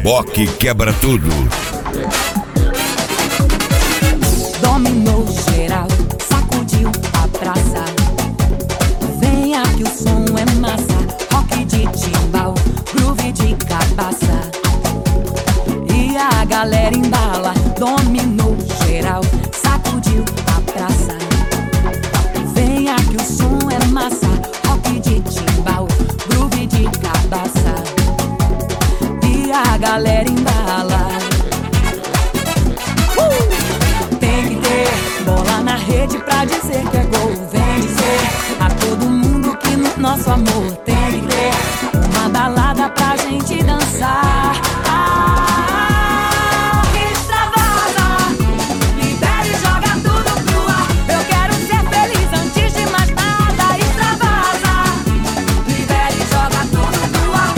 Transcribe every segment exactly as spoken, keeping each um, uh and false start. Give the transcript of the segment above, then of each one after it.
Boque quebra tudo. Dominou geral, sacudiu a praça. Venha que o som é massa. Rock de timbal, groove de cabaça. E a galera embala. Dominou geral, sacudiu a praça. Venha que o som é massa. Rock de timbal, groove de cabaça. E a galera embala. uh! Tem que ter bola na rede pra dizer que é gol. Vem dizer a todo mundo que no nosso amor tem que ter uma balada pra gente dançar. Ah, extravasa, libera e joga tudo pro ar. Eu quero ser feliz antes de mais nada. Extravasa, libera e joga tudo pro ar.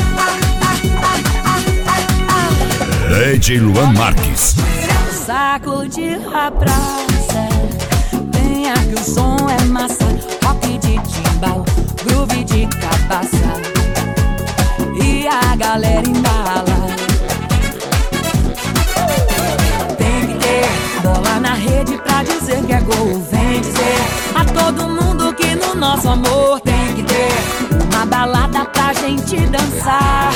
D J Luan Marques. Sacudiu a praça. Venha que o som é massa. Rock de timbal, groove de cabaça. E a galera embala. Tem que ter bola na rede pra dizer que é gol. Vem dizer a todo mundo que no nosso amor tem que ter uma balada pra gente dançar.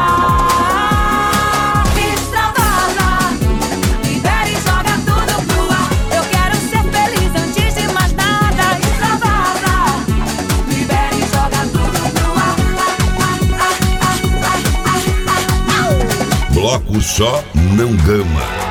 Ah, extravasa, libera e joga tudo pro ar. Eu quero ser feliz antes de mais nada. Extravasa, libera e joga tudo pro ar. Bloco só não gama.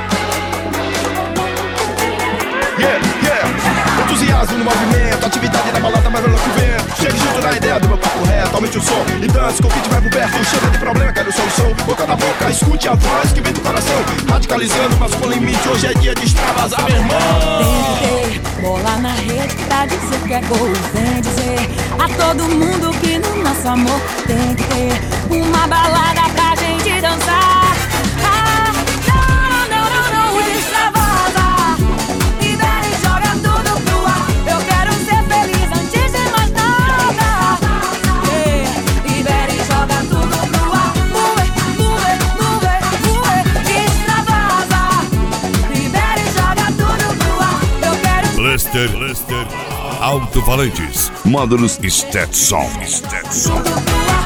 Yeah, yeah. Entusiasmo no movimento, atividade na balada mais veloz que o vento. Chega junto na ideia do meu papo reto, aumente o som e dance, convite vai por perto. Chega de problema, quero solução. Boca na boca, escute a voz que vem do coração. Radicalizando, mas com limite, hoje é dia de extravasar, meu irmão. Tem que ter bola na rede pra dizer que é gol. Vem dizer a todo mundo que no nosso amor tem que ter uma balada pra gente dançar. Ah, não, não, não, não, extravasa, libera e joga tudo pro ar. Eu quero ser feliz antes de mais nada. Yeah, libera e joga tudo pro ar. Move, move, move, move. Extravasa, libera e joga tudo pro ar. Eu quero Lester, Lester, Alto-Falantes, Módulos Stetson, Stetson. tudo pro ar.